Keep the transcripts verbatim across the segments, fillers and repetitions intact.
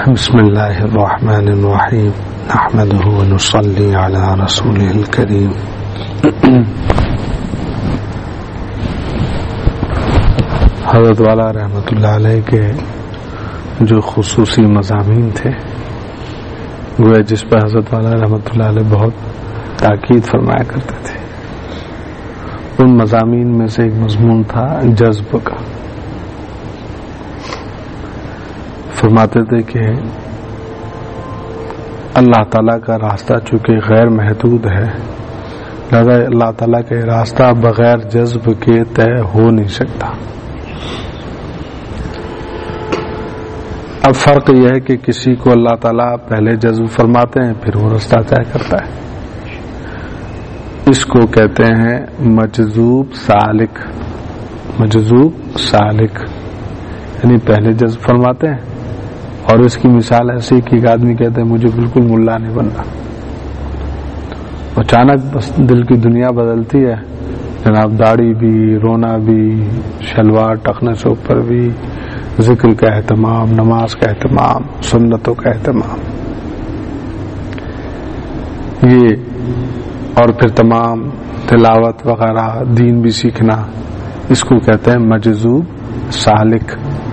بسم اللہ الرحمن الرحیم نحمده ونصلی علی رسوله الکریم. حضرت والا رحمۃ اللہ علیہ کے جو خصوصی مضامین تھے، گویا جس پر حضرت والا رحمۃ اللہ علیہ بہت تاکید فرمایا کرتے تھے، ان مضامین میں سے ایک مضمون تھا جذب کا. فرماتے تھے کہ اللہ تعالیٰ کا راستہ چونکہ غیر محدود ہے، لہذا اللہ تعالیٰ کا راستہ بغیر جذب کے طے ہو نہیں سکتا. اب فرق یہ ہے کہ کسی کو اللہ تعالیٰ پہلے جذب فرماتے ہیں، پھر وہ راستہ طے کرتا ہے. اس کو کہتے ہیں مجذوب سالک. مجذوب سالک یعنی پہلے جذب فرماتے ہیں، اور اس کی مثال ایسی کہ ایک آدمی کہتے ہیں مجھے بالکل ملا نہیں بننا، اچانک بس دل کی دنیا بدلتی ہے، جناب داڑھی بھی، رونا بھی، شلوار ٹخنے سے اوپر بھی، ذکر کا اہتمام، نماز کا اہتمام، سنتوں کا اہتمام، یہ اور پھر تمام تلاوت وغیرہ دین بھی سیکھنا، اس کو کہتے ہیں مجذوب سالک.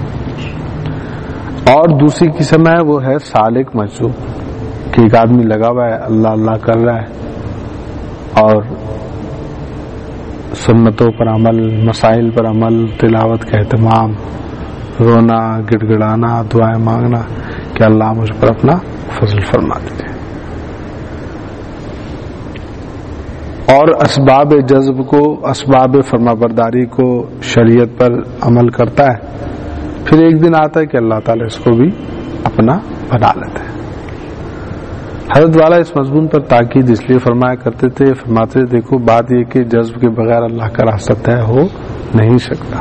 اور دوسری قسم ہے وہ ہے سالک مجذوب، کہ ایک آدمی لگا ہوا ہے، اللہ اللہ کر رہا ہے اور سنتوں پر عمل، مسائل پر عمل، تلاوت کا اہتمام، رونا، گڑ گڑانا، دعائیں مانگنا کہ اللہ مجھ پر اپنا فضل فرما دیجیے. اور اسباب جذب کو، اسباب فرما برداری کو شریعت پر عمل کرتا ہے، پھر ایک دن آتا ہے کہ اللہ تعالیٰ اس کو بھی اپنا بنا لیتے ہیں. حضرت والا اس مضمون پر تاکید اس لیے فرمایا کرتے تھے، فرماتے تھے دیکھو بات یہ کہ جذب کے بغیر اللہ کا راستہ طے ہو نہیں سکتا،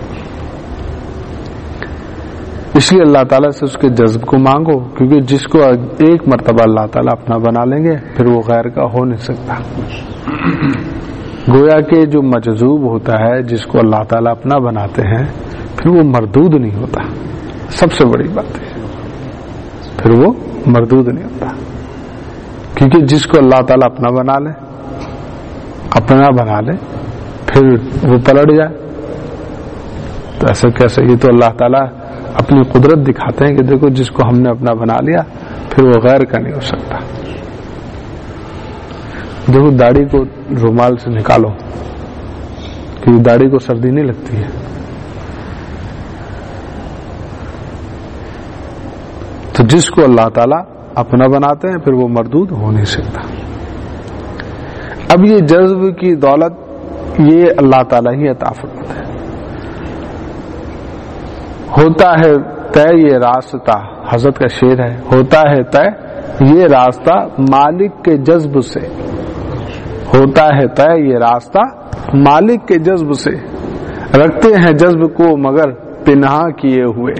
اس لیے اللہ تعالیٰ سے اس کے جذب کو مانگو، کیونکہ جس کو ایک مرتبہ اللہ تعالیٰ اپنا بنا لیں گے پھر وہ غیر کا ہو نہیں سکتا. گویا کہ جو مجذوب ہوتا ہے، جس کو اللہ تعالیٰ اپنا بناتے ہیں، پھر وہ مردود نہیں ہوتا. سب سے بڑی بات ہے، پھر وہ مردود نہیں ہوتا، کیونکہ جس کو اللہ تعالیٰ اپنا بنا لے، اپنا بنا لے، پھر وہ پلٹ جائے تو ایسا کیسے؟ یہ تو اللہ تعالیٰ اپنی قدرت دکھاتے ہیں کہ دیکھو جس کو ہم نے اپنا بنا لیا پھر وہ غیر کا نہیں ہو سکتا. دیکھو داڑھی کو رومال سے نکالو، کیونکہ داڑھی کو سردی نہیں لگتی ہے، تو جس کو اللہ تعالیٰ اپنا بناتے ہیں پھر وہ مردود ہو نہیں سکتا. اب یہ جذب کی دولت یہ اللہ تعالیٰ ہی عطا فرماتے ہیں. ہوتا ہے طے یہ راستہ، حضرت کا شعر ہے، ہوتا ہے طے یہ راستہ مالک کے جذب سے، ہوتا ہے طے یہ راستہ مالک کے جذب سے، رکھتے ہیں جذب کو مگر پنہا کیے ہوئے.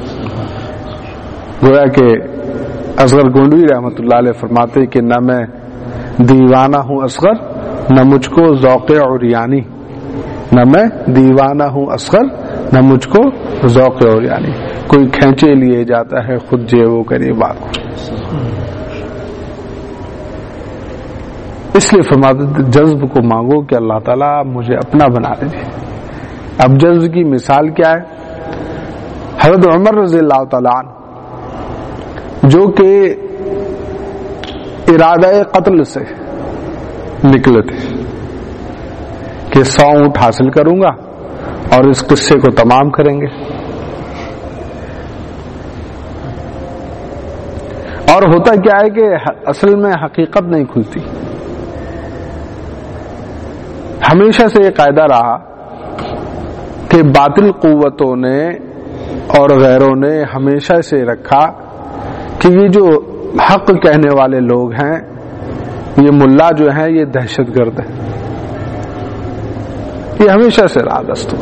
گویا کہ اصغر گونڈوی رحمۃ اللہ علیہ فرماتے کہ نہ میں دیوانہ ہوں اصغر، نہ مجھ کو ذوق عریانی، نہ میں دیوانہ ہوں اصغر، نہ مجھ کو ذوق عریانی. کوئی کھینچے لیے جاتا ہے خود جے وہ کرے بات. اس لیے فرماتے جذب کو مانگو کہ اللہ تعالیٰ مجھے اپنا بنا لیجیے. اب جذب کی مثال کیا ہے؟ حضرت عمر رضی اللہ تعالیٰ عنہ جو کہ ارادہ قتل سے نکلے تھے کہ سو اونٹ حاصل کروں گا اور اس قصے کو تمام کریں گے، اور ہوتا کیا ہے کہ اصل میں حقیقت نہیں کھلتی. ہمیشہ سے یہ قاعدہ رہا کہ باطل قوتوں نے اور غیروں نے ہمیشہ سے رکھا کہ یہ جو حق کہنے والے لوگ ہیں، یہ ملا جو ہیں، یہ دہشت گرد ہیں. یہ ہمیشہ سے رہا دستور.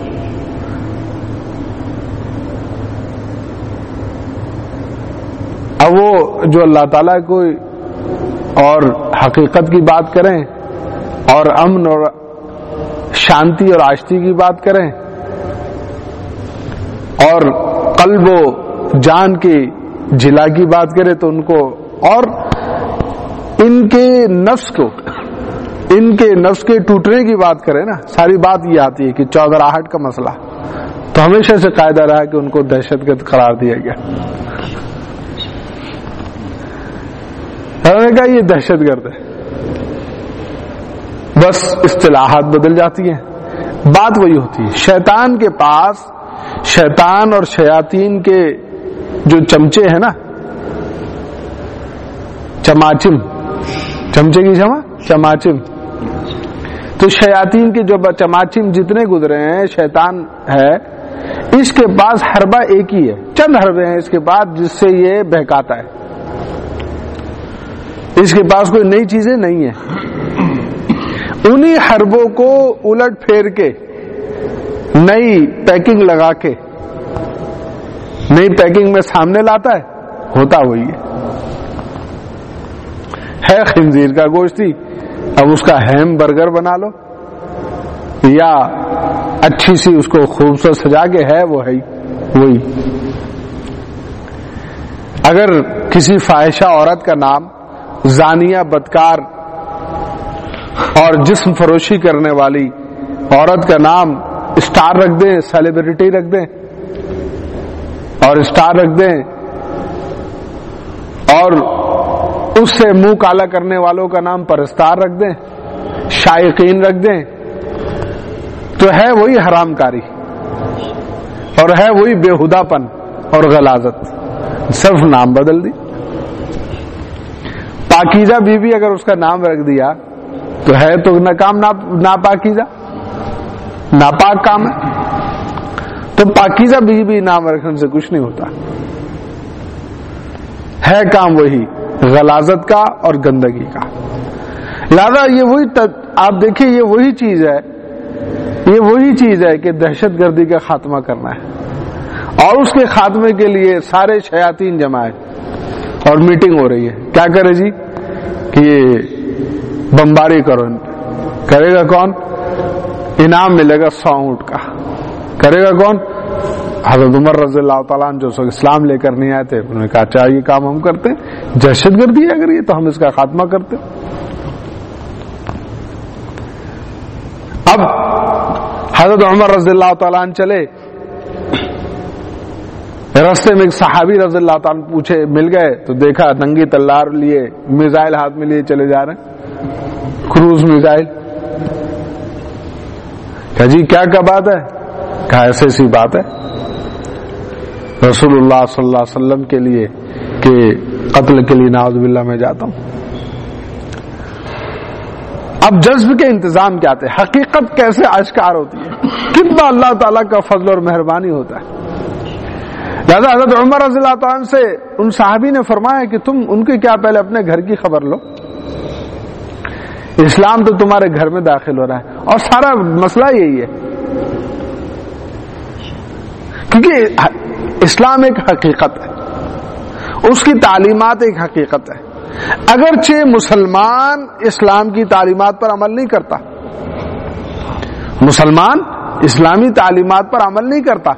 اب وہ جو اللہ تعالیٰ کو اور حقیقت کی بات کریں اور امن اور شانتی اور آشتی کی بات کریں اور قلب و جان کی جلا کی بات کرے تو ان کو، اور ان کے نفس کو، ان کے نفس کے ٹوٹنے کی بات کرے نا، ساری بات یہ آتی ہے کہ چودراہٹ کا مسئلہ، تو ہمیشہ سے قاعدہ رہا کہ ان کو دہشت گرد قرار دیا گیا. انہوں نے کہا یہ دہشت گرد ہے. بس اصطلاحات بدل جاتی ہیں، بات وہی ہوتی ہے. شیطان کے پاس، شیطان اور شیاطین کے جو چمچے ہیں نا، چماچم، چمچے کی جمع چماچم، تو شیاطین کے جو چماچم جتنے گزرے ہیں، شیطان ہے اس کے پاس حربہ ایک ہی ہے، چند حربے ہیں اس کے پاس جس سے یہ بہکاتا ہے. اس کے پاس کوئی نئی چیزیں نہیں ہیں. انہی حربوں کو الٹ پھیر کے نئی پیکنگ لگا کے نئی پیکنگ میں سامنے لاتا ہے، ہوتا وہی ہے. ہے خنزیر کا گوشت ہی، اب اس کا ہیم برگر بنا لو، یا اچھی سی اس کو خوبصورت سجا کے ہے وہ ہے وہی. اگر کسی فاحشہ عورت کا نام زانیہ، بدکار اور جسم فروشی کرنے والی عورت کا نام اسٹار رکھ دیں، سیلیبریٹی رکھ دیں اور اسٹار رکھ دیں، اور اس سے منہ کالا کرنے والوں کا نام پرستار رکھ دیں، شائقین رکھ دیں، تو ہے وہی حرام کاری اور ہے وہی بےہودہ پن اور غلاظت، صرف نام بدل دی. پاکیزہ بی بی اگر اس کا نام رکھ دیا تو ہے تو ناکام، ناپاکیزہ، ناپاک کام ہے. تو پاکیزہ بی بی نام رکھنے سے کچھ نہیں ہوتا، ہے کام وہی غلاظت کا اور گندگی کا. لہذا یہ وہی تد... آپ دیکھیں یہ وہی چیز ہے، یہ وہی چیز ہے کہ دہشت گردی کا خاتمہ کرنا ہے، اور اس کے خاتمے کے لیے سارے شیاطین جمع ہے اور میٹنگ ہو رہی ہے. کیا کرے جی کہ یہ بمباری کرو، ان پہ کرے گا کون؟ انعام ملے گا سو اونٹ کا. کرے گا کون؟ حضرت عمر رضی اللہ تعالیٰ عنہ جو سو اسلام لے کر نہیں آئے تھے. انہوں نے کہا اچھا یہ کام ہم کرتے ہیں، دہشت گردی ہے اگر یہ تو ہم اس کا خاتمہ کرتے. اب حضرت عمر رضی اللہ تعالیٰ عنہ چلے، راستے میں ایک صحابی رضی اللہ تعالیٰ عنہ پوچھے، مل گئے تو دیکھا ننگی تلوار لیے، میزائل ہاتھ میں لیے چلے جا رہے ہیں، کروز میزائل. کہا جی کیا کیا بات ہے؟ کہا ایسے سی بات ہے رسول اللہ صلی اللہ علیہ وسلم کے لیے کہ قتل کے لیے نعوذ باللہ میں جاتا ہوں. اب جذب کے انتظام کیا تھے، حقیقت کیسے آشکار ہوتی ہے، کتنا اللہ تعالیٰ کا فضل اور مہربانی ہوتا ہے. لہذا حضرت عمر رضی اللہ تعالیٰ عنہ سے ان صحابی نے فرمایا کہ تم ان کے کیا پہلے اپنے گھر کی خبر لو، اسلام تو تمہارے گھر میں داخل ہو رہا ہے. اور سارا مسئلہ یہی ہے کیونکہ اسلام ایک حقیقت ہے، اس کی تعلیمات ایک حقیقت ہے. اگرچہ مسلمان اسلام کی تعلیمات پر عمل نہیں کرتا، مسلمان اسلامی تعلیمات پر عمل نہیں کرتا،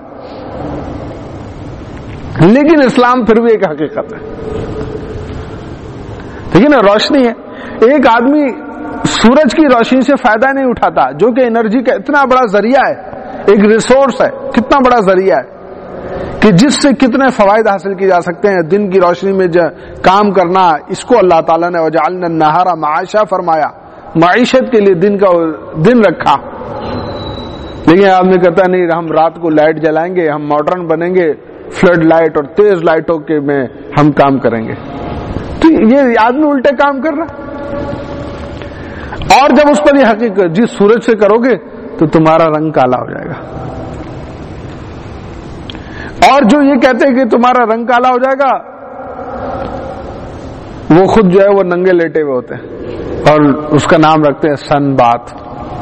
لیکن اسلام پھر بھی ایک حقیقت ہے. ٹھیک ہے نا، روشنی ہے. ایک آدمی سورج کی روشنی سے فائدہ نہیں اٹھاتا جو کہ انرجی کا اتنا بڑا ذریعہ ہے، ایک ریسورس ہے، کتنا بڑا ذریعہ ہے کہ جس سے کتنے فوائد حاصل کیے جا سکتے ہیں. دن کی روشنی میں کام کرنا، اس کو اللہ تعالیٰ نے وجعلنا النہار معاشا فرمایا، معیشت کے لیے دن کا دن رکھا. لیکن آدمی کہتا نہیں ہم رات کو لائٹ جلائیں گے، ہم ماڈرن بنیں گے، فلڈ لائٹ اور تیز لائٹوں کے میں ہم کام کریں گے. تو یہ آدمی الٹے کام کر رہا. اور جب اس پر یہ حقیقت جس سورج سے کرو گے تو تمہارا رنگ کالا ہو جائے گا، اور جو یہ کہتے ہیں کہ تمہارا رنگ کالا ہو جائے گا وہ خود جو ہے وہ ننگے لیٹے ہوئے ہوتے ہیں اور اس کا نام رکھتے ہیں سن بات،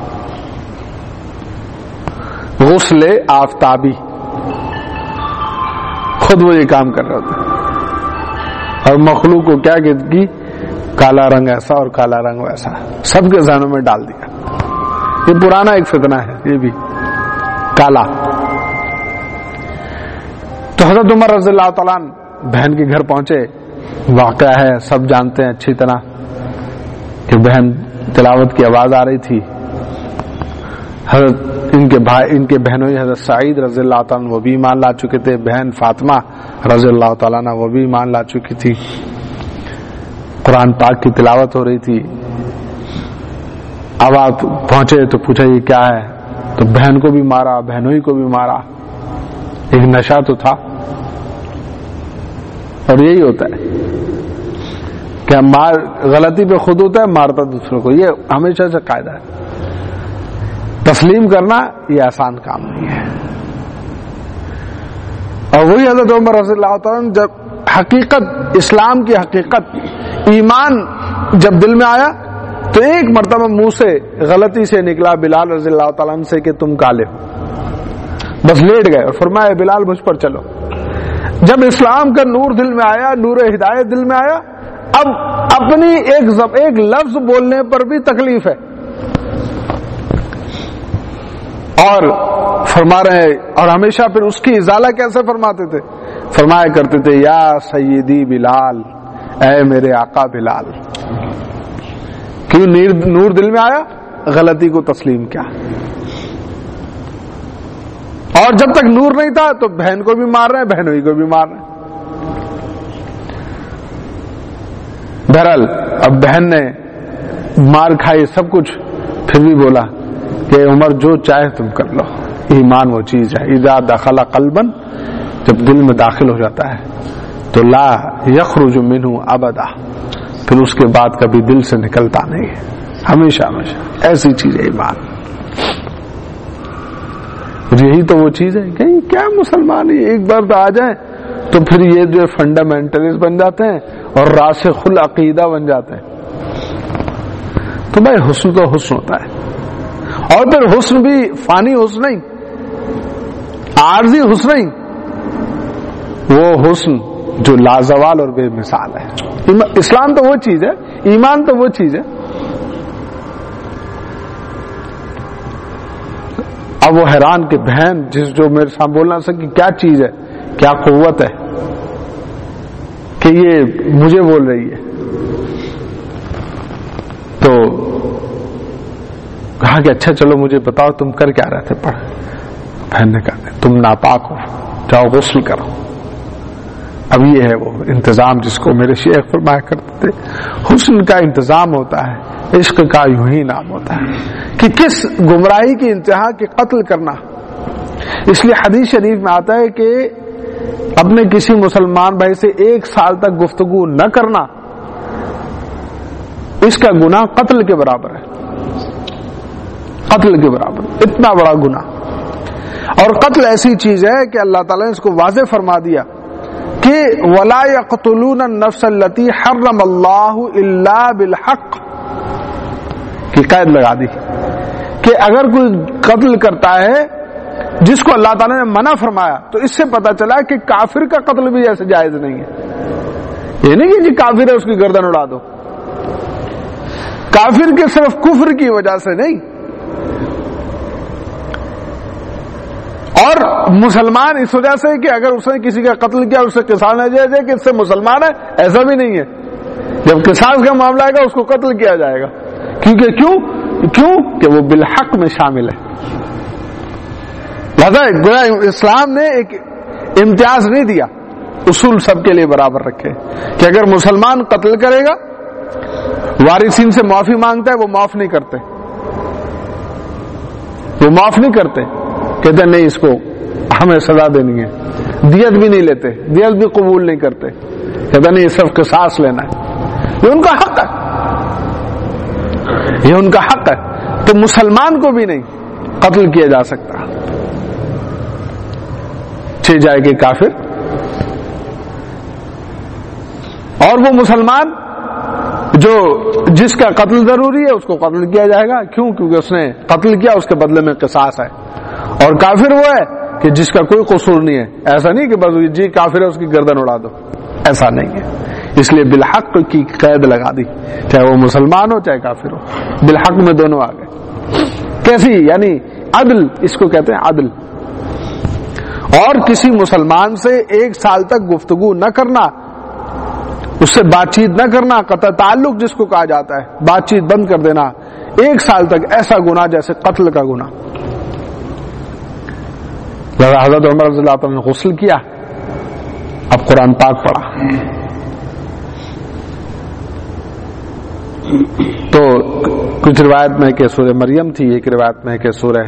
غسل آفتابی. خود وہ یہ کام کر رہے ہوتے ہیں اور مخلوق کو کیا کی کالا رنگ ایسا اور کالا رنگ ویسا سب کے ذہنوں میں ڈال دیا. یہ پرانا ایک فتنہ ہے یہ بھی کالا. تو حضرت عمر رضی اللہ تعالیٰ عنہ بہن کے گھر پہنچے، واقعہ ہے سب جانتے ہیں اچھی طرح کہ بہن تلاوت کی آواز آ رہی تھی، حضرت ان کے بھائی ان کے بہنوں حضرت سعید رضی اللہ تعالیٰ عنہ وہ بھی ایمان لا چکے تھے، بہن فاطمہ رضی اللہ تعالیٰ عنہ وہ بھی ایمان لا چکی تھی، قرآن پاک کی تلاوت ہو رہی تھی۔ اب آپ پہنچے تو پوچھا یہ کیا ہے، تو بہن کو بھی مارا، بہنوں ہی کو بھی مارا، ایک نشہ تو تھا۔ اور یہی ہوتا ہے کہ مار غلطی پہ خود ہوتا ہے، مارتا دوسروں کو، یہ ہمیشہ سے قاعدہ ہے۔ تسلیم کرنا یہ آسان کام نہیں ہے۔ اور وہی حضرت عمر رضی اللہ تعالیٰ عنہ جب حقیقت اسلام کی حقیقت ایمان جب دل میں آیا تو ایک مرتبہ منہ سے غلطی سے نکلا بلال رضی اللہ تعالیٰ عنہ سے کہ تم کالے ہو، بس لیٹ گئے اور فرمایا بلال مجھ پر چلو۔ جب اسلام کا نور دل میں آیا، نور ہدایت دل میں آیا، اب اپنی ایک زب ایک لفظ بولنے پر بھی تکلیف ہے، اور فرما رہے ہیں، اور ہمیشہ پھر اس کی ازالہ کیسے فرماتے تھے؟ فرمایا کرتے تھے یا سیدی بلال، اے میرے آقا بلال۔ کیوں؟ نور دل میں آیا، غلطی کو تسلیم کیا۔ اور جب تک نور نہیں تھا تو بہن کو بھی مار رہے ہیں، بہنوں ہی کو بھی مار رہے ہیں۔ بہرحال اب بہن نے مار کھائی سب کچھ، پھر بھی بولا کہ عمر جو چاہے تم کر لو، ایمان وہ چیز ہے اذا دخل قلبا، جب دل میں داخل ہو جاتا ہے تو لا یخرج منہ ابدا، پھر اس کے بعد کبھی دل سے نکلتا نہیں ہے، ہمیشہ ہمیشہ ایسی چیز ہے ایمان۔ یہی تو وہ چیز ہے کہ کیا مسلمان ایک بار تو آ جائیں تو پھر یہ جو فنڈامنٹلسٹ بن جاتے ہیں اور راسخ العقیدہ بن جاتے ہیں۔ تو بھائی حسن تو حسن ہوتا ہے، اور پھر حسن بھی فانی حسن نہیں، عارضی حسن نہیں، وہ حسن جو لازوال اور بے مثال ہے۔ اسلام تو وہ چیز ہے، ایمان تو وہ چیز ہے۔ اب وہ حیران کہ بہن جس جو میرے سامنے بولنا سکی کیا چیز ہے، کیا قوت ہے کہ یہ مجھے بول رہی ہے۔ تو کہا کہ اچھا چلو مجھے بتاؤ تم کر کیا رہے تھے پڑھ۔ بہن نے کہا تم ناپاک ہو، جاؤ غسل کرو۔ اب یہ ہے وہ انتظام جس کو میرے شیخ فرمایا کرتے تھے، حسن کا انتظام ہوتا ہے، عشق کا یوں ہی نام ہوتا ہے کہ کس گمراہی کی انتہا کے قتل کرنا۔ اس لیے حدیث شریف میں آتا ہے کہ اپنے کسی مسلمان بھائی سے ایک سال تک گفتگو نہ کرنا، اس کا گناہ قتل کے برابر ہے، قتل کے برابر، اتنا بڑا گناہ۔ اور قتل ایسی چیز ہے کہ اللہ تعالیٰ نے اس کو واضح فرما دیا کہ وَلَا يَقْتُلُونَ النَّفْسَ الَّتِي حَرَّمَ اللَّهُ إِلَّا بِالْحَقِّ کی قید لگا دی کہ اگر کوئی قتل کرتا ہے جس کو اللہ تعالیٰ نے منع فرمایا، تو اس سے پتا چلا کہ کافر کا قتل بھی ایسے جائز نہیں ہے۔ یہ نہیں کہ جی کافر ہے اس کی گردن اڑا دو، کافر کے صرف کفر کی وجہ سے نہیں، اور مسلمان اس وجہ سے کہ اگر اس نے کسی کا قتل کیا اس سے قصاص نہ جائے جائے کہ اس سے مسلمان ہے، ایسا بھی نہیں ہے۔ جب قصاص کا معاملہ آئے گا اس کو قتل کیا جائے گا، کیونکہ کیوں کیوں کہ وہ بالحق میں شامل ہے۔ لہذا اسلام نے ایک امتیاز نہیں دیا، اصول سب کے لیے برابر رکھے کہ اگر مسلمان قتل کرے گا، وارثین سے معافی مانگتا ہے، وہ معاف نہیں کرتے، وہ معاف نہیں کرتے، کہتے نہیں اس کو ہمیں سزا دینی ہے، دیت بھی نہیں لیتے، دیت بھی قبول نہیں کرتے، کہتے نہیں صرف قصاص لینا ہے، یہ ان کا حق ہے، یہ ان کا حق ہے۔ تو مسلمان کو بھی نہیں قتل کیا جا سکتا، چھ جائے کہ کافر، اور وہ مسلمان جو جس کا قتل ضروری ہے اس کو قتل کیا جائے گا، کیوں؟ کیونکہ اس نے قتل کیا، اس کے بدلے میں قصاص ہے۔ اور کافر وہ ہے کہ جس کا کوئی قصور نہیں ہے، ایسا نہیں کہ بس جی کافر ہے اس کی گردن اڑا دو، ایسا نہیں ہے۔ اس لیے بالحق کی قید لگا دی، چاہے وہ مسلمان ہو چاہے کافر ہو، بالحق میں دونوں آ گئے۔ کیسی؟ یعنی عدل، اس کو کہتے ہیں عدل۔ اور کسی مسلمان سے ایک سال تک گفتگو نہ کرنا، اس سے بات چیت نہ کرنا، قطع تعلق جس کو کہا جاتا ہے، بات چیت بند کر دینا ایک سال تک، ایسا گناہ جیسے قتل کا گناہ۔ حضرت عمر رضی اللہ عنہ نے غسل کیا، اب قرآن پاک پڑھا، تو کچھ روایت میں کہ سورہ مریم تھی، ایک روایت میں کہ سورہ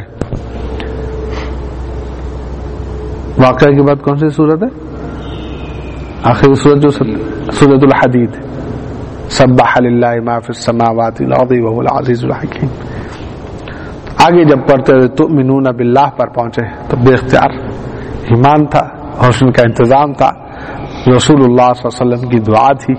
واقعہ کے بعد کون سی سورت ہے آخری سورت جو سورۃ الحدید، سبح للہ ما فی السماوات والارض وهو العزیز الحکیم۔ آگے جب پڑھتے ہوئے تؤمنون باللہ پر پہنچے تو بے اختیار ایمان تھا، حسن کا انتظام تھا، رسول اللہ صلی اللہ علیہ وسلم کی دعا تھی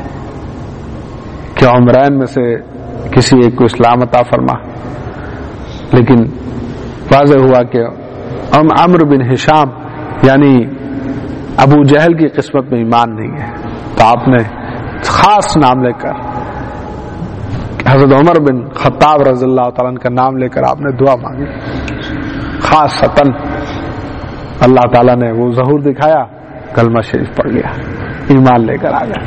کہ عمرین میں سے کسی ایک کو اسلام عطا فرما، لیکن واضح ہوا کہ ام عمرو بن ہشام یعنی ابو جہل کی قسمت میں ایمان نہیں ہے، تو آپ نے خاص نام لے کر حضرت عمر بن خطاب رضی اللہ تعالیٰ عنہ کا نام لے کر آپ نے دعا مانگی، خاص ستن اللہ تعالیٰ نے وہ ظہور دکھایا، کلمہ شریف پڑھ لیا، ایمان لے کر آ گیا،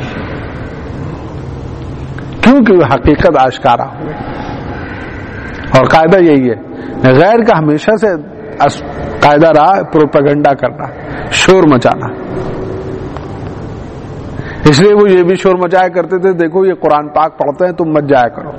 کیونکہ وہ حقیقت آشکارا ہوئی۔ اور قاعدہ یہی ہے، غیر کا ہمیشہ سے قاعدہ رہا پروپیگنڈا کرنا، شور مچانا، اس لیے وہ یہ بھی شور مچایا کرتے تھے، دیکھو یہ قرآن پاک پڑھتے ہیں تم مت جایا کرو۔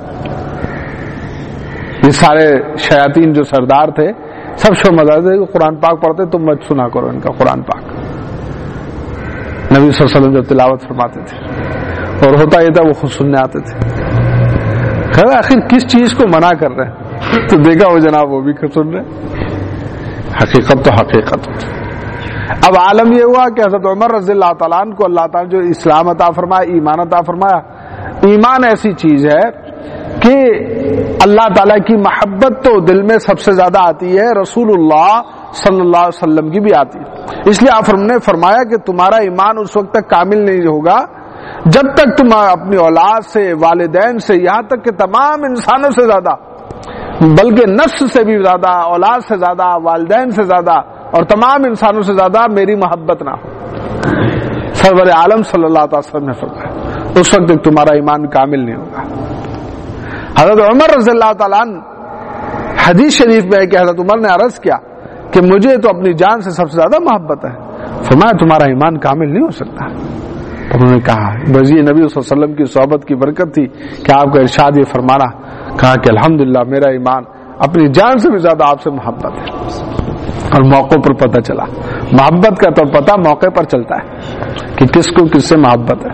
یہ سارے شیاطین جو سردار تھے سب شور مچاتے تھے کہ قرآن پاک پڑھتے تم مت سنا کرو ان کا قرآن پاک۔ نبی صلی اللہ علیہ وسلم جب تلاوت فرماتے تھے اور ہوتا یہ تھا وہ خود سننے آتے تھے، خیر آخر کس چیز کو منع کر رہے ہیں، تو دیکھا وہ جناب وہ بھی سن رہے، حقیقت تو حقیقت۔ اب عالم یہ ہوا کہ حضرت عمر رضی اللہ تعالیٰ عنہ کو اللہ تعالیٰ جو اسلام عطا فرمایا، ایمان عطا فرمایا۔ ایمان ایسی چیز ہے کہ اللہ تعالیٰ کی محبت تو دل میں سب سے زیادہ آتی ہے، رسول اللہ صلی اللہ علیہ وسلم کی بھی آتی ہے، اس لیے آپ نے فرمایا کہ تمہارا ایمان اس وقت تک کامل نہیں ہوگا جب تک تم اپنی اولاد سے، والدین سے، یہاں تک کہ تمام انسانوں سے زیادہ، بلکہ نفس سے بھی زیادہ، اولاد سے زیادہ، والدین سے زیادہ اور تمام انسانوں سے زیادہ میری محبت نہ ہو۔ سرور عالم صلی اللہ علیہ وسلم نے فرمایا اس وقت تک تمہارا ایمان کامل نہیں ہوگا۔ حضرت عمر رضی اللہ تعالیٰ عنہ حدیث شریف میں ہے کہ حضرت عمر نے عرض کیا کہ مجھے تو اپنی جان سے سب سے زیادہ محبت ہے، فرمایا تمہارا ایمان کامل نہیں ہو سکتا۔ انہوں نے کہا بس یہ نبی صلی اللہ علیہ وسلم کی صحبت کی برکت تھی کہ آپ کا ارشاد یہ فرمانا، کہا کہ الحمدللہ میرا ایمان اپنی جان سے بھی زیادہ آپ سے محبت ہے۔ اور موقع پر پتہ چلا، محبت کا تو پتہ موقع پر چلتا ہے کہ کس کو کس سے محبت ہے۔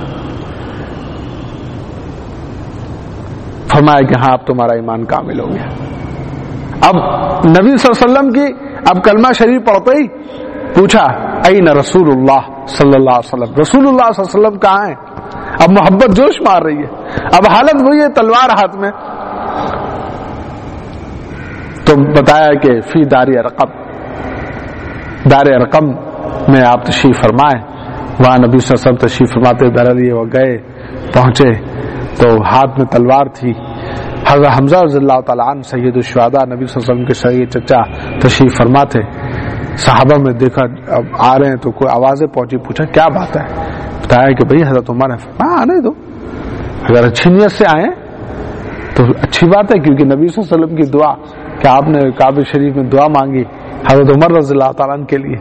فرمایا کہ ہاں اب تمہارا ایمان کامل ہو گیا۔ اب نبی صلی اللہ علیہ وسلم کی اب کلمہ شریف پڑھتے ہی پوچھا این رسول اللہ صلی اللہ علیہ وسلم، رسول اللہ صلی اللہ علیہ وسلم کہاں ہیں؟ اب محبت جوش مار رہی ہے، اب حالت وہی ہے تلوار ہاتھ میں۔ تو بتایا کہ فی دار ارقم، دار ارقم میں آپ تشریف فرمائے، وہاں نبی صلی اللہ علیہ وسلم تشریف فرماتے ڈر لیے، وہ گئے پہنچے تو ہاتھ میں تلوار تھی۔ حضرت حمزہ رضی اللہ تعالیٰ عنہ سید الشہداء نبی صلی اللہ علیہ وسلم کے سید چچا تشریف فرماتے، صحابہ میں دیکھا اب آ رہے ہیں تو کوئی آوازیں پہنچی، پوچھا کیا بات ہے؟ بتایا کہ بھئی حضرت عمر ہے، ہاں آنے دو، اگر اچھی نیت سے آئیں تو اچھی بات ہے، کیونکہ نبی صلی اللہ علیہ وسلم کی دعا کہ آپ نے کعبہ شریف میں دعا مانگی حضرت عمر رضی اللہ تعالیٰ عنہ کے لیے،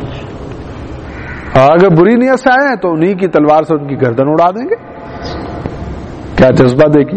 اور اگر بری نیت سے آئے ہیں تو انہی کی تلوار سے ان کی گردن اڑا دیں گے۔ کیا جذبہ دیکھی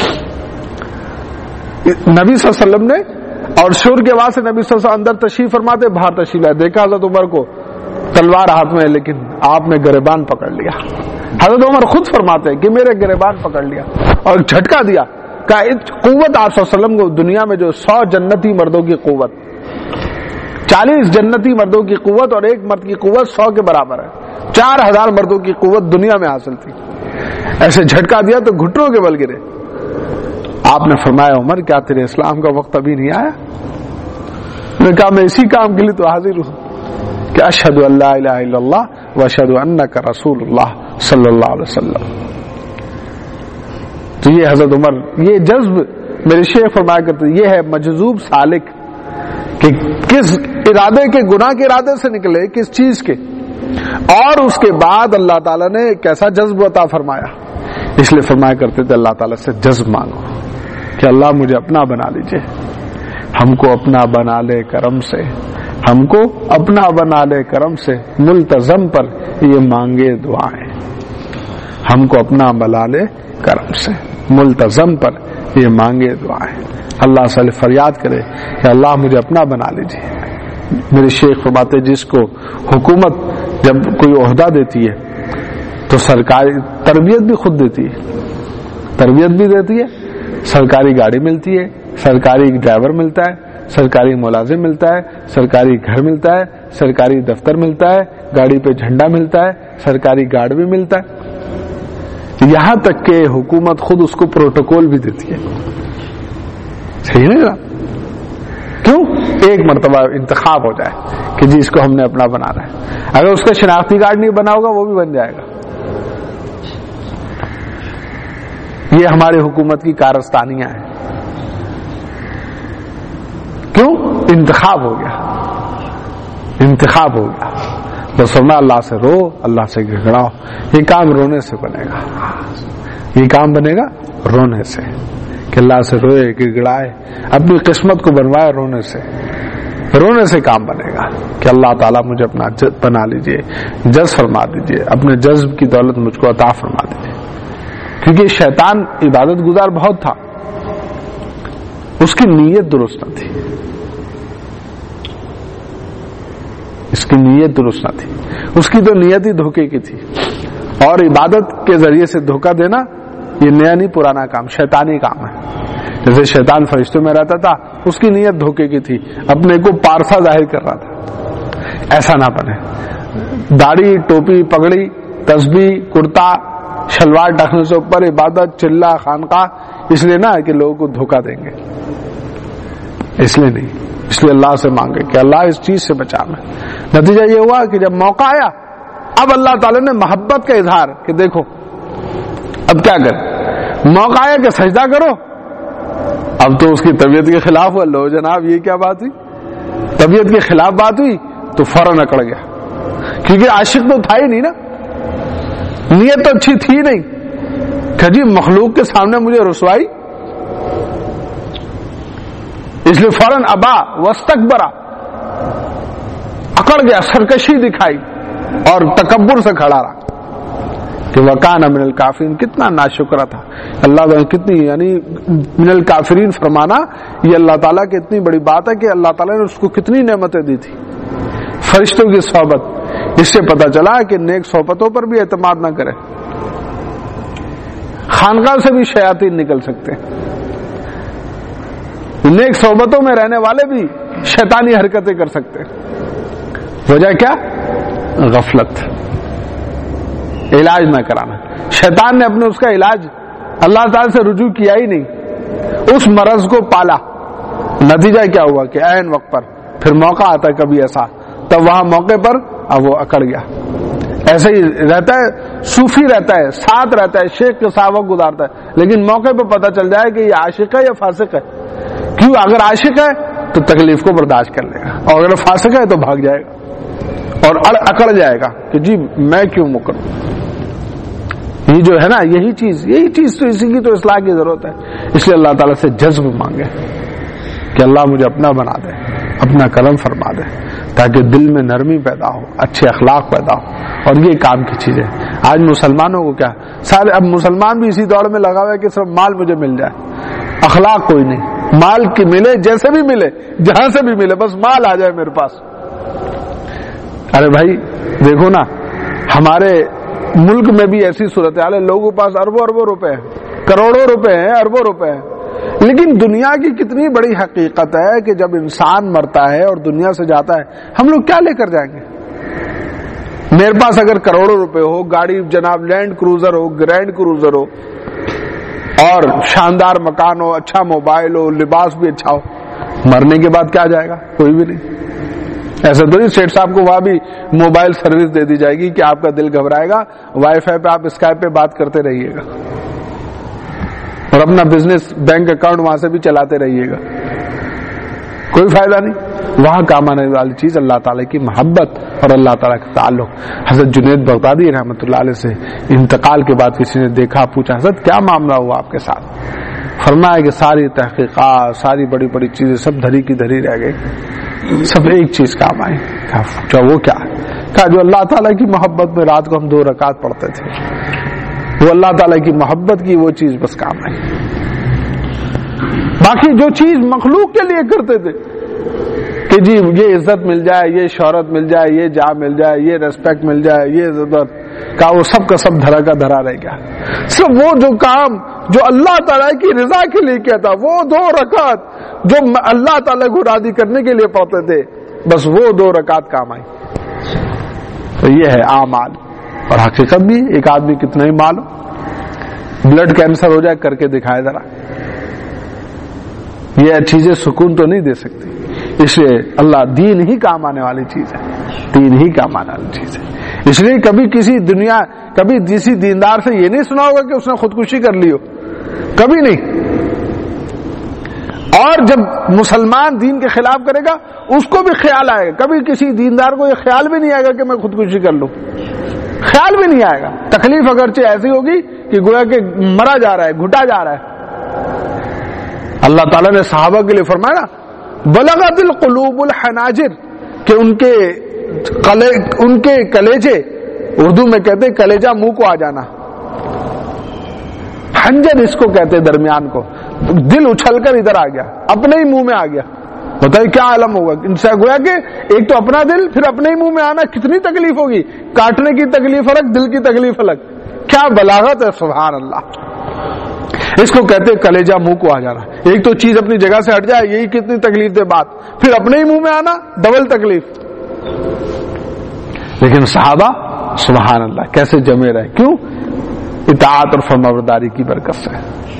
نبی صلی اللہ علیہ وسلم نے، اور شور کے آواز سے نبی صلی اللہ علیہ وسلم اندر تشریف فرماتے، باہر تشریف لائے، دیکھا حضرت عمر کو تلوار ہاتھ میں، لیکن آپ نے گریبان پکڑ لیا۔ حضرت عمر خود فرماتے ہیں کہ میرے گریبان پکڑ لیا اور جھٹکا دیا، کہ قوت آپ صلی اللہ علیہ وسلم کو دنیا میں جو سو جنتی مردوں کی قوت، چالیس جنتی مردوں کی قوت اور ایک مرد کی قوت سو کے برابر ہے، چار ہزار مردوں کی قوت دنیا میں حاصل تھی، ایسے جھٹکا دیا تو گھٹنوں کے بل گرے۔ آپ نے فرمایا عمر کیا تیرے اسلام کا وقت ابھی نہیں آیا؟ میں نے کہا میں اسی کام کے لیے تو حاضر ہوں کہ اشہد ان لا الہ الا اللہ و اشہد انک رسول اللہ صلی اللہ علیہ وسلم۔ تو یہ حضرت عمر، یہ جذب میرے شیخ فرمایا کرتے، یہ ہے مجذوب سالک کہ کس ارادے کے، گناہ کے ارادے سے نکلے، کس چیز کے، اور اس کے بعد اللہ تعالیٰ نے کیسا جذب عطا فرمایا. اس لیے فرمایا کرتے تھے اللہ تعالیٰ سے جذب مانگو کہ اللہ مجھے اپنا بنا لیجئے، ہم کو اپنا بنا لے کرم سے، ہم کو اپنا بنا لے کرم سے، ملتزم پر یہ مانگے دعائیں، ہم کو اپنا بنا لے کرم سے، ملتزم پر یہ مانگے دعائیں. اللہ سے فریاد کرے کہ اللہ مجھے اپنا بنا لیجیے. میرے شیخ فرماتے جس کو حکومت جب کوئی عہدہ دیتی ہے تو سرکاری تربیت بھی خود دیتی ہے، تربیت بھی دیتی ہے، سرکاری گاڑی ملتی ہے، سرکاری ڈرائیور ملتا ہے، سرکاری ملازم ملتا ہے، سرکاری گھر ملتا ہے، سرکاری دفتر ملتا ہے، گاڑی پہ جھنڈا ملتا ہے، سرکاری گارڈ بھی ملتا ہے، یہاں تک کہ حکومت خود اس کو پروٹوکول بھی دیتی ہے. صحیح نہیں نا؟ کیوں؟ ایک مرتبہ انتخاب ہو جائے کہ جی اس کو ہم نے اپنا بنانا ہے. اگر اس کا شناختی کارڈ نہیں بنا ہوگا وہ بھی بن جائے گا. یہ ہماری حکومت کی کارستانیاں ہیں. کیوں؟ انتخاب ہو گیا، انتخاب ہو گیا. بس فرمایا اللہ سے رو، اللہ سے گڑگڑاؤ. یہ کام رونے سے بنے گا، یہ کام بنے گا رونے سے، کہ اللہ سے روئے، گڑگڑائے، اپنی قسمت کو بنوائے رونے سے. رونے سے کام بنے گا کہ اللہ تعالیٰ مجھے اپنا بنا لیجئے، جذب فرما دیجئے، اپنے جذب کی دولت مجھ کو عطا فرما دیجئے. کیونکہ شیطان عبادت گزار بہت تھا، اس کی نیت درست نہ تھی، اس کی نیت درست نہ تھی، اس کی تو نیت ہی دھوکے کی تھی. اور عبادت کے ذریعے سے دھوکہ دینا یہ نیا نہیں پرانا کام، شیطانی کام ہے. جیسے شیطان فرشتوں میں رہتا تھا، اس کی نیت دھوکے کی تھی، اپنے کو پارسا ظاہر کر رہا تھا. ایسا نہ بنے. داڑھی، ٹوپی، پگڑی، تسبیح، کرتا، شلوار ڈھکنے سے اوپر عبادت، چلہ، خانقاہ، اس لیے نہ کہ لوگوں کو دھوکہ دیں گے، اس لیے نہیں. اس لیے اللہ سے مانگے کہ اللہ اس چیز سے بچا میں. نتیجہ یہ ہوا کہ جب موقع آیا، اب اللہ تعالی نے محبت کا اظہار کہ دیکھو اب کیا کریں. موقع آیا کہ سجدہ کرو، اب تو اس کی طبیعت کے خلاف ہوا. لو جناب یہ کیا بات ہوئی، طبیعت کے خلاف بات ہوئی تو فوراً اکڑ گیا، کیونکہ عاشق تو تھا ہی نہیں نا، نیت تو اچھی تھی نہیں کہ جی مخلوق کے سامنے مجھے رسوائی. اس لیے فوراً ابا واستکبرا، اکڑ گیا، سرکشی دکھائی اور تکبر سے کھڑا رہا کہ وکان من الکافرین. کتنا ناشکرا تھا اللہ تعالیٰ، کتنی یعنی من الکافرین فرمانا یہ اللہ تعالیٰ کی اتنی بڑی بات ہے کہ اللہ تعالیٰ نے اس کو کتنی نعمتیں دی تھی. فرشتوں کی صحبت، اس سے پتہ چلا کہ نیک صحبتوں پر بھی اعتماد نہ کرے. خانقاہ سے بھی شیاطین نکل سکتے ہیں، نیک صحبتوں میں رہنے والے بھی شیطانی حرکتیں کر سکتے ہیں. وجہ کیا؟ غفلت، علاج نہ کرانا. شیطان نے اپنے اس کا علاج اللہ تعالی سے رجوع کیا ہی نہیں، اس مرض کو پالا. نتیجہ کیا ہوا کہ عین وقت پر پھر موقع آتا ہے کبھی ایسا، تب وہاں موقع پر اب وہ اکڑ گیا. ایسے ہی رہتا ہے، صوفی رہتا ہے، ساتھ رہتا ہے، شیخ کے ساتھ وقت گزارتا ہے، لیکن موقع پہ پتہ چل جائے کہ یہ عاشق ہے یا فاسق ہے. کیوں؟ اگر عاشق ہے تو تکلیف کو برداشت کر لے گا، اور اگر فاسق ہے تو بھاگ جائے گا اور اڑ اکڑ جائے گا کہ جی میں کیوں مکروں. یہ جو ہے نا، یہی چیز یہی چیز تو اسی کی تو اصلاح کی ضرورت ہے. اس لیے اللہ تعالیٰ سے جذب مانگے کہ اللہ مجھے اپنا بنا دے، اپنا کرم فرما دے، تاکہ دل میں نرمی پیدا ہو، اچھے اخلاق پیدا ہو. اور یہ کام کی چیز ہے. آج مسلمانوں کو کیا سارے اب مسلمان بھی اسی دوڑ میں لگا ہوا ہے کہ صرف مال مجھے مل جائے، اخلاق کوئی نہیں. مال کی ملے، جیسے بھی ملے، جہاں سے بھی ملے، بس مال آ جائے میرے پاس. ارے بھائی دیکھو نا، ہمارے ملک میں بھی ایسی صورتحال ہے، لوگوں کے پاس اربوں اربوں روپے ہیں، کروڑوں روپے ہیں، اربوں روپے ہیں. لیکن دنیا کی کتنی بڑی حقیقت ہے کہ جب انسان مرتا ہے اور دنیا سے جاتا ہے، ہم لوگ کیا لے کر جائیں گے؟ میرے پاس اگر کروڑوں روپے ہو، گاڑی جناب لینڈ کروزر ہو، گرینڈ کروزر ہو، اور شاندار مکان ہو، اچھا موبائل ہو، لباس بھی اچھا ہو، مرنے کے بعد کیا جائے گا؟ کوئی بھی نہیں. ایسا تو نہیں سیٹ صاحب کو وہاں بھی موبائل سروس دے دی جائے گی کہ آپ کا دل گھبرائے گا، وائی فائی پہ آپ اسکائپ پہ بات کرتے رہیے گا اور اپنا بزنس بینک اکاؤنٹ وہاں سے بھی چلاتے رہیے گا. کوئی فائدہ نہیں. وہاں کام آنے والی چیز اللہ تعالیٰ کی محبت اور اللہ تعالیٰ کا تعلق. حضرت جنید بغدادی رحمۃ اللہ علیہ سے انتقال کے بعد کسی نے دیکھا, پوچھا حضرت کیا معاملہ ہوا آپ کے ساتھ؟ فرمایا کہ ساری تحقیقات, ساری بڑی بڑی چیزیں سب دھری کی دھری رہ گئی, سب ایک چیز کام آئی. کہا وہ کیا؟ کہا جو اللہ تعالیٰ کی محبت میں رات کو ہم دو رکعت پڑھتے تھے, وہ اللہ تعالیٰ کی محبت کی وہ چیز بس کام آئی. باقی جو چیز مخلوق کے لیے کرتے تھے کہ جی یہ عزت مل جائے, یہ شہرت مل جائے, یہ جا مل جائے, یہ ریسپیکٹ مل جائے, یہ عزت, کا وہ سب کا سب دھرا کا دھرا رہ گیا. صرف وہ جو کام جو اللہ تعالیٰ کی رضا کے لیے کیا تھا, وہ دو رکعت جو اللہ تعالیٰ کو راضی کرنے کے لیے پڑھتے تھے, بس وہ دو رکعت کام آئی. تو یہ ہے اعمال. اور حقیقت بھی ایک آدمی کتنا ہی مال ہو, بلڈ کینسر ہو جائے کر کے دکھائے ذرا, یہ چیزیں سکون تو نہیں دے سکتی. اس لیے اللہ دین ہی کام آنے والی چیز ہے, دین ہی کام آنے والی چیز ہے. اس لیے کبھی کسی دنیا کبھی کسی دیندار سے یہ نہیں سنا ہوگا کہ اس نے خودکشی کر لی ہو, کبھی نہیں. اور جب مسلمان دین کے خلاف کرے گا اس کو بھی خیال آئے گا, کبھی کسی دیندار کو یہ خیال بھی نہیں آئے گا کہ میں خودکشی کر لوں, خیال بھی نہیں آئے گا. تکلیف اگرچہ ایسی ہوگی کہ گویا کہ مرا جا رہا ہے, گھٹا جا رہا ہے. اللہ تعالیٰ نے صحابہ کے لیے فرمایا نا بلغت القلوب الحناجر, کہ ان کے کلے ان کے کلیجے, اردو میں کہتے کلیجہ منہ کو آ جانا, حنجر اس کو کہتے درمیان کو, دل اچھل کر ادھر آ گیا, اپنے ہی منہ میں آ گیا. بتائیے کیا عالم ہوگا ان سے, گویا کہ ایک تو اپنا دل, پھر اپنے ہی منہ میں آنا, کتنی تکلیف ہوگی. کاٹنے کی تکلیف الگ, دل کی تکلیف الگ. کیا بلاغت ہے, سبحان اللہ. اس کو کہتے کلیجہ منہ کو آ جانا. ایک تو چیز اپنی جگہ سے ہٹ جائے, یہی کتنی تکلیف دے بات, پھر اپنے ہی منہ میں آنا, ڈبل تکلیف. لیکن صحابہ سبحان اللہ کیسے جمے رہے, کیوں؟ اطاعت اور فرمانبرداری کی برکت سے.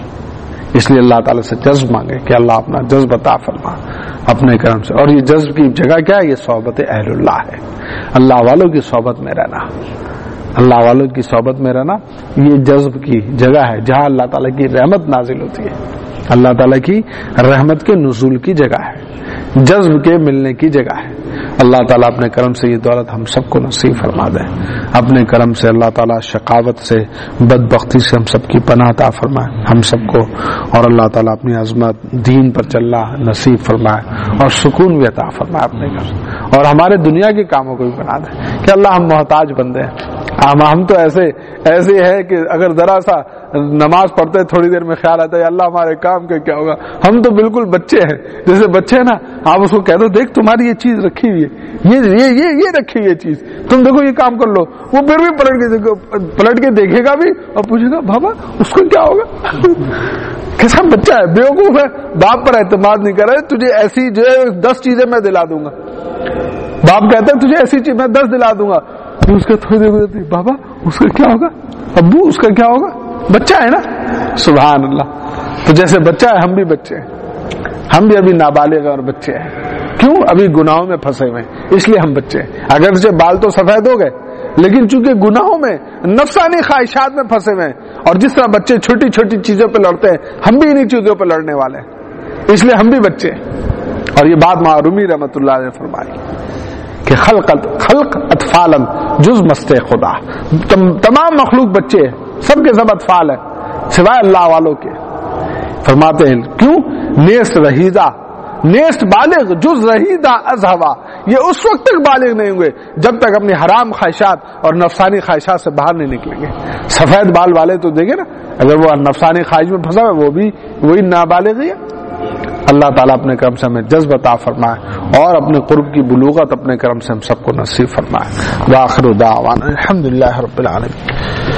اس لیے اللہ تعالیٰ سے جذب مانگے کہ اللہ اپنا جذب عطا فرما اپنے کرم سے. اور یہ جذب کی جگہ کیا ہے؟ یہ صحبت اہل اللہ ہے, اللہ والوں کی صحبت میں رہنا. اللہ والوں کی صحبت میں رہنا یہ جذب کی جگہ ہے, جہاں اللہ تعالیٰ کی رحمت نازل ہوتی ہے, اللہ تعالیٰ کی رحمت کے نزول کی جگہ ہے, جذب کے ملنے کی جگہ ہے. اللہ تعالیٰ اپنے کرم سے یہ دولت ہم سب کو نصیب فرما دے. اپنے کرم سے اللہ تعالیٰ شقاوت سے, بدبختی سے ہم سب کی پناہ عطا فرمائے ہم سب کو, اور اللہ تعالیٰ اپنی عظمت دین پر چلنا نصیب فرمائے اور سکون بھی عطا فرمائے اپنے گھر, اور ہمارے دنیا کے کاموں کو بھی بنا دے کہ اللہ ہم محتاج بندے ہیں. ہم ہم تو ایسے ایسے ہے کہ اگر ذرا سا نماز پڑھتے تھوڑی دیر میں خیال آتا ہے اللہ ہمارے کام کا کیا ہوگا. ہم تو بالکل بچے ہیں, جیسے بچے ہیں نا, آپ اس کو کہہ دو دیکھ تمہاری یہ چیز رکھی ہوئی ہے, یہ یہ یہ یہ رکھی ہوئی ہے چیز, تم دیکھو یہ کام کر لو, وہ پھر بھی پلٹ کے پلٹ کے دیکھے گا بھی اور پوچھے گا بابا اس کو کیا ہوگا. کیسا بچہ ہے, بیوقوف ہے, باپ پر اعتماد نہیں کر رہا ہے. تجھے ایسی جو دس چیزیں میں دلا دوں گا, باپ کہتا ہے تجھے ایسی چیز میں دس دلا دوں گا, پھر اس کا تھوڑی دیر گزرتی بابا اس کا کیا ہوگا, ابو اس کا کیا ہوگا. بچہ ہے نا, سبحان اللہ. تو جیسے بچہ ہے ہم بھی بچے ہیں, ہم بھی ابھی نابالغ اور بچے ہیں. کیوں؟ ابھی گناہوں میں پھنسے ہوئے ہیں, اس لیے ہم بچے ہیں. اگرچہ بال تو سفید ہو گئے لیکن چونکہ گناہوں میں نفسانی خواہشات میں پھنسے ہوئے ہیں, اور جس طرح بچے چھوٹی چھوٹی چیزوں پہ لڑتے ہیں ہم بھی انہیں چیزوں پہ لڑنے والے ہیں, اس لیے ہم بھی بچے ہیں. اور یہ بات معرومی رحمت اللہ نے فرمائی کہ خلق خلق اطفالا جز مست خدا, تمام مخلوق بچے ہیں, سب کے سب اطفال ہیں سوائے اللہ والوں کے. فرماتے ہیں کیوں؟ نیست رہیدہ نیست بالغ جز رہیدہ از ہوا, یہ اس وقت تک بالغ نہیں ہوئے جب تک اپنی حرام خواہشات اور نفسانی خواہشات سے باہر نہیں نکلیں گے. سفید بال والے تو دیکھیں نا, اگر وہ نفسانی خواہش میں پھنسا ہے وہ بھی وہی نابالغ ہی ہے. اللہ تعالیٰ اپنے کرم سے ہمیں جذب عطا فرمائے اور اپنے قرب کی بلوغت اپنے کرم سے ہم سب کو نصیب فرمائے. وآخر دعوانا الحمدللہ رب العالمین.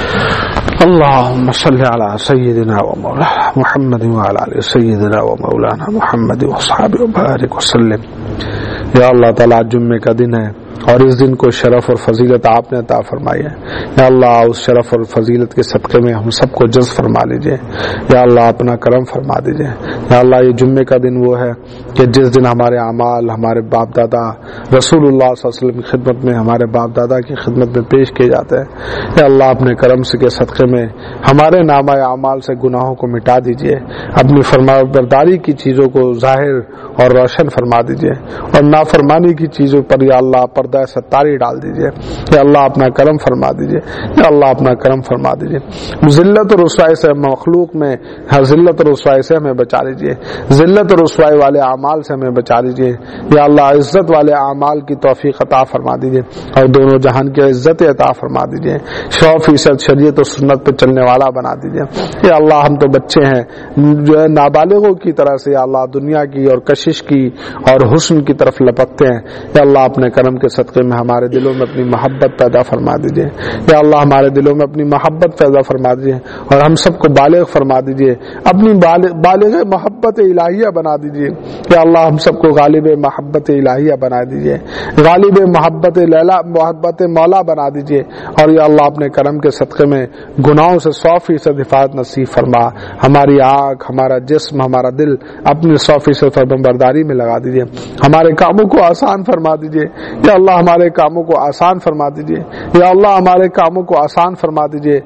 اللهم صل على سيدنا ومولانا محمد وعلى آل سيدنا ومولانا محمد وصحبه وبارك وسلم. یا اللہ تعالیٰ جمعے کا دن ہے, اور اس دن کو شرف اور فضیلت آپ نے عطا فرمائی ہے. یا اللہ اس شرف اور فضیلت کے صدقے میں ہم سب کو جذب فرما لیجیے. یا اللہ اپنا کرم فرما دیجیے. یا اللہ یہ جمعے کا دن وہ ہے کہ جس دن ہمارے اعمال ہمارے باپ دادا رسول اللہ صلی اللہ علیہ وسلم کی خدمت میں ہمارے باپ دادا کی خدمت میں پیش کیے جاتے ہیں. یا اللہ اپنے کرم سے کے صدقے میں ہمارے نامہ اعمال سے گناہوں کو مٹا دیجیے. اپنی فرما برداری کی چیزوں کو ظاہر اور روشن فرما دیجیے اور نافرمانی کی چیزوں پر یا اللہ پردہ ستاری ڈال دیجیے. یا اللہ اپنا کرم فرما دیجیے. یا اللہ اپنا کرم فرما دیجیے. ذلت اور رسوائی سے مخلوق میں ذلت اور رسوائی سے ہمیں بچا لیجیے. ذلت اور رسوائی والے اعمال سے ہمیں بچا لیجیے. یا اللہ عزت والے اعمال کی توفیق عطا فرما دیجیے اور دونوں جہان کی عزت عطا فرما دیجیے. سو فیصد شریعت اور سنت پہ چلنے والا بنا دیجیے. یا اللہ ہم تو بچے ہیں جو ہے نابالغوں کی طرح سے یا اللہ دنیا کی اور کشش کی اور حسن کی طرف لپکتے ہیں. یا اللہ اپنے کرم کے صدقے میں ہمارے دلوں میں اپنی محبت پیدا فرما دیجیے. یا اللہ ہمارے دلوں میں اپنی محبت پیدا فرما دیجیے اور ہم سب کو بالغ فرما دیجیے. اپنی بالغ محبت الہیہ بنا دیجیے. یا اللہ ہم سب کو غالب محبت الہیہ بنا دیجیے. غالب محبت لیلا محبت مولا بنا دیجیے. اور یا اللہ اپنے کرم کے صدقے میں گناہوں سے سو فیصد حفاظت نصیب فرما. ہماری آنکھ ہمارا جسم ہمارا دل اپنی سو فیصد فرمانبرداری میں لگا دیجیے. ہمارے کاموں کو آسان فرما دیجیے. یا اللہ ہمارے کاموں کو آسان فرما دیجیے. یا اللہ ہمارے کاموں کو آسان فرما دیجیے.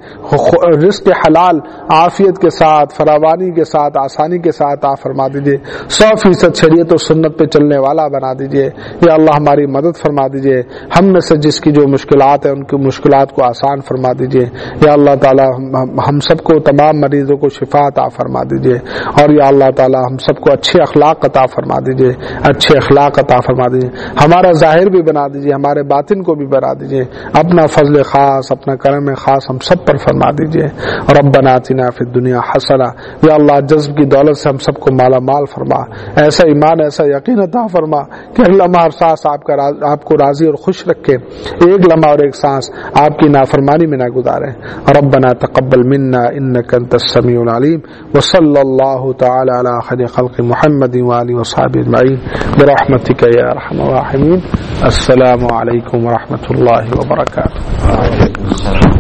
رزق حلال عافیت کے ساتھ فراوانی کے ساتھ آسانی کے ساتھ عطا فرما دیجیے. سو فیصد شریعت و سنت پہ چلنے والا بنا دیجیے. یا اللہ ہماری مدد فرما دیجیے. ہم میں سے جس کی جو مشکلات ہیں ان کی مشکلات کو آسان فرما دیجیے. یا اللہ تعالی ہم سب کو تمام مریضوں کو شفا عطا فرما دیجیے. اور یا اللہ تعالی ہم سب کو اچھے اخلاق عطا فرما دیجیے. اچھے اخلاق عطا فرما دیجیے. ہمارا ظاہر بھی بنا دیجیے ہمارے باطن کو بھی بنا دیجیے. اپنا فضل خاص اپنا کرم خاص ہم سب پر فرما دیجیے. ربنا آتنا فی الدنیا حسنہ. یا اللہ جذب کی دولت سے ہم سب کو مالا مال فرما. ایسا ایمان ایسا یقین عطا فرما کہ ہر لمحہ ہر سانس آپ کا آپ کو راضی اور خوش رکھے. ایک لمحہ اور ایک سانس آپ کی نافرمانی میں نہ گزارے. ربنا تقبل منا انک انت السمیع العلیم وصلی اللہ تعالی علی خیر خلق محمد وآلہ وصحبہ اجمعین برحمتک یا ارحم الراحمین. السلام علیکم ورحمۃ اللہ وبرکاتہ.